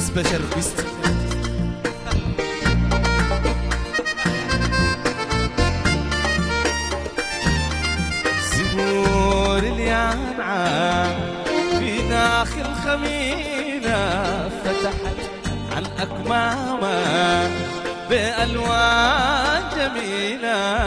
بشر بيست زهور اليانعة في داخل خميلة فتحت عن أكمامها بألوان جميلة.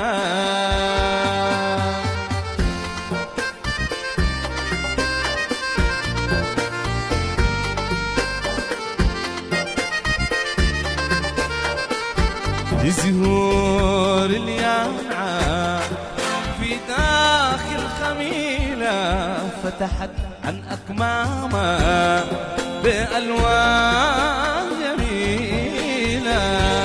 زهور اليانعة في داخل خميلة فتحت عن أكمامها بألوان جميلة.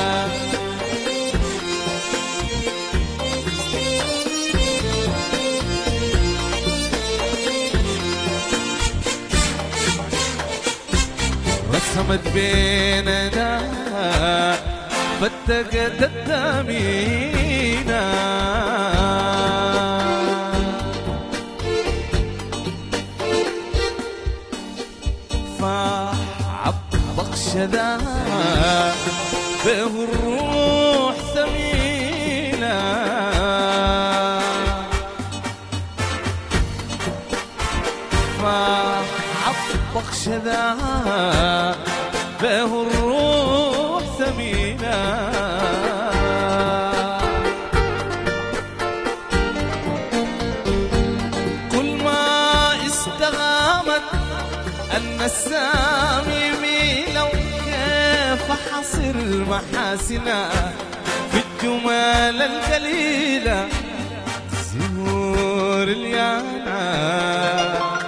رسمت بيننا فتقت الدمينا فعبق شذا به الروح ثمينة. فعبق شذا به الروح ثمينة. كل ما استغامت النسام يميلوا كيف حصر محاسنا في الجمال القليلة. زهور اليانعة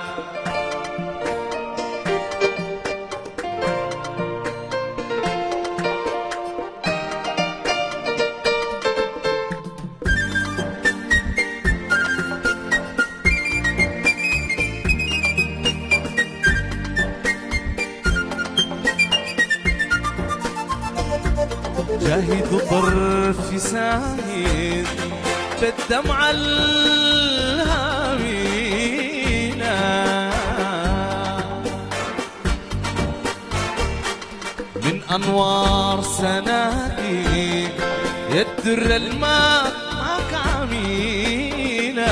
جاهد طرف ساهد بالدمعة الهامينة من أنوار سنادي يدر الماء معك عمينة.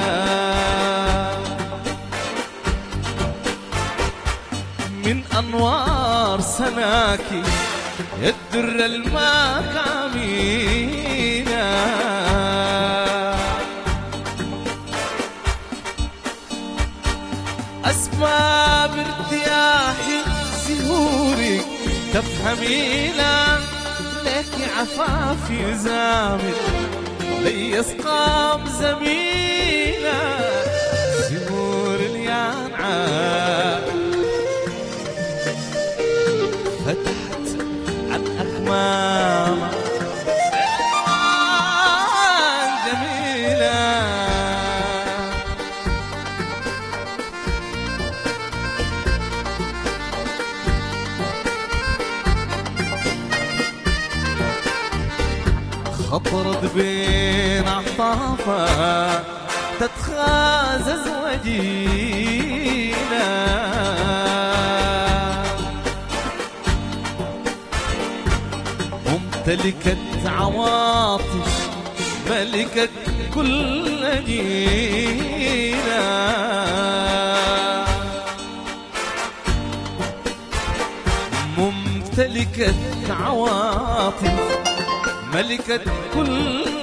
من أنوار سناكي يدر الماء كامينا. أسباب ارتياحي زهورك تفهمينا لك عفافي زامل لي يسقام زميلة. زهور اليانعة فتحت عن أكمامها بألوان جميلة. خطرت بين أعطافها تتخازز وجينا. ممتلكة عواطف ملكة كل جينا. ممتلكة عواطف ملكة كل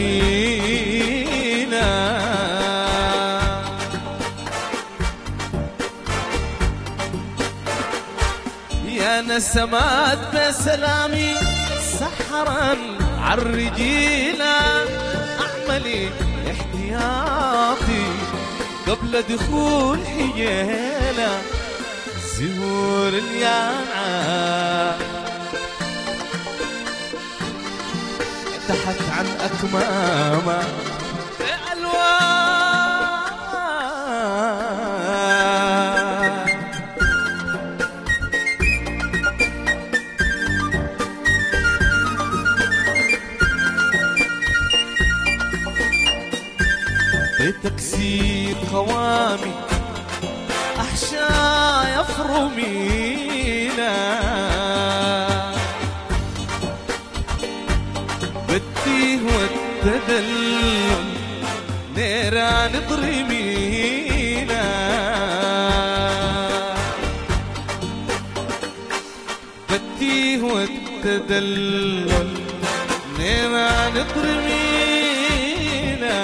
جينا. يا نسمات بسلامي سحرا عالرجيلة أعملي احتياطي قبل دخول حجيلة. زهور اليانعة تحت عن أكمامها بألوان. بتكسير قوامي وحشايا فرمينا بالتيه والتدلل نيران ضرمينا بالتيه والتدلل نيران ضرمينا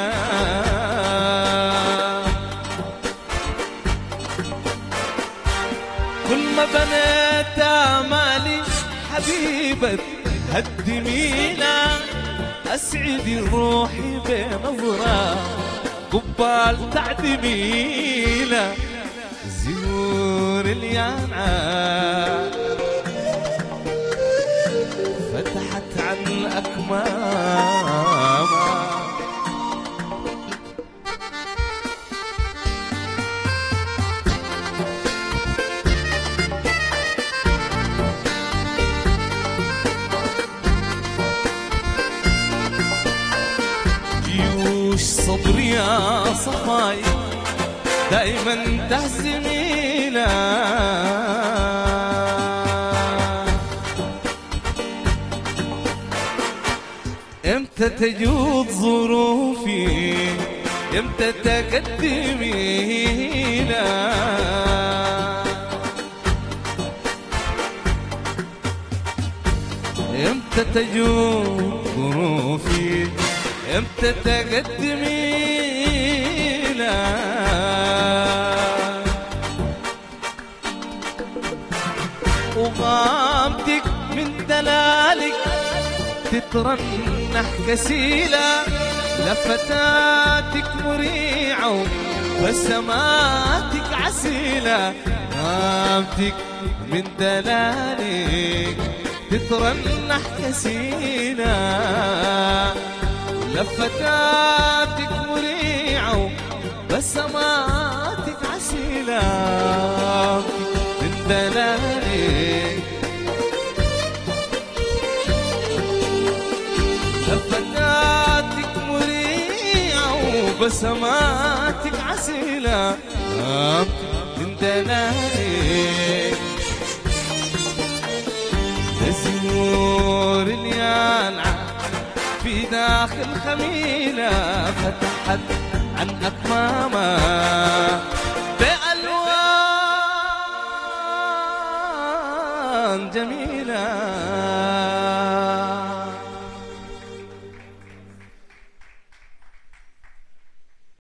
كل ما بنيت آمالي حبيبة هدمينا أسعدي روحي بنظرة قبال تعدمينا زهور اليانعة فتحت عن الأكمام صبر يا صفاي دائما تهزمينا امتى تجود ظروفي امتى تقدمينا امتى تجود ظروفي امتى تقدمينا وغامتك من دلالك تترنح كسيلة لفتاتك مريعة وبسماتك عسيلة غامتك من دلالك تترنح كسيلة لفتاتك مريعة وبسماتك عسيلة من دلالك لفتاتك مريعة وبسماتك عسيلة من دلالك زهور اليانعة في داخل خميلة فتحت عن أكمامها